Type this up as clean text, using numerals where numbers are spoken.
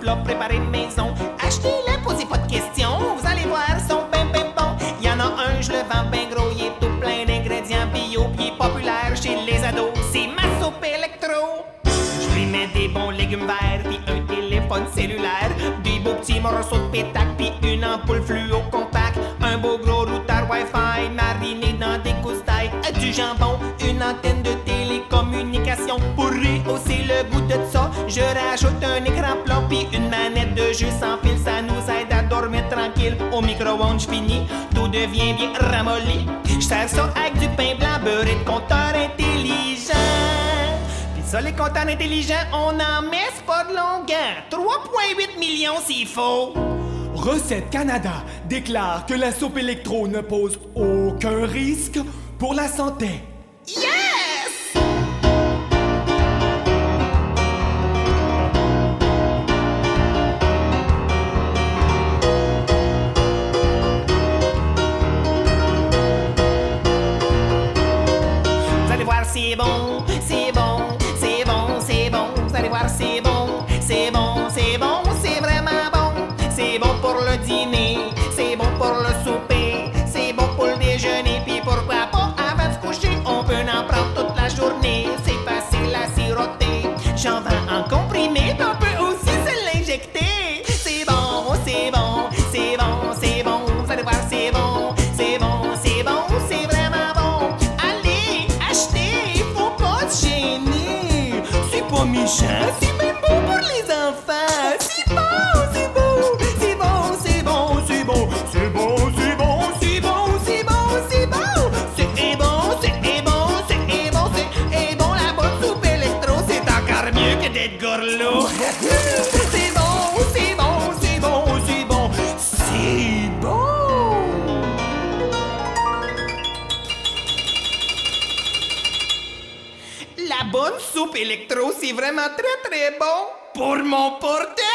plats préparés maison. Achetez-les, posez pas de questions, vous allez voir, ils sont ben bons. Y en a un, je le vends ben gros, il est tout plein d'ingrédients bio, puis il est populaire chez les ados. C'est ma soupe électro. Je lui mets des bons légumes verts, puis un téléphone cellulaire, des beaux petits morceaux de pétac, puis une ampoule fluo compact, un beau gros routeur Wi-Fi mariné dans des coustailles, du jambon, une antenne de télécommunication. Pour rehausser le goût de ça, je rajoute un écran plat, puis une manette de jeu sans fil. Ça nous aide à dormir tranquille. Au micro-ondes, je finis, tout devient bien ramolli. Je sers ça avec du pain blanc beurré de compteur intelligent. Ça, les compteurs intelligents, on en met, c'est pas de longueur. 3,8 millions s'il faut. Recette Canada déclare que la soupe électro ne pose aucun risque pour la santé. Yes! Vous allez voir, c'est bon, c'est bon. Vous allez voir, c'est bon, c'est bon, c'est bon, c'est vraiment bon. C'est bon pour le dîner, c'est bon pour le souper, c'est bon pour le déjeuner, puis pourquoi pas avant de se coucher, on peut en prendre toute la journée. C'est facile à siroter, j'en vends en comprimé, puis on peut aussi se l'injecter. C'est bon, c'est bon, c'est bon, c'est bon, vous allez voir, c'est bon, c'est bon, c'est bon, c'est vraiment bon. Allez, achetez, faut pas se gêner. C'est pas méchant, c'est même bon pour les enfants. C'est bon, c'est bon, c'est bon, c'est bon, c'est bon, c'est bon, c'est bon, c'est bon, c'est bon, c'est bon. C'est bon, c'est bon, c'est bon, c'est bon. La bonne soupe électro, c'est encore mieux que d'être gorlot. C'est bon, c'est bon, c'est bon, c'est bon, c'est bon. La bonne soupe électro, c'est vraiment très très bon pour mon portefeuille.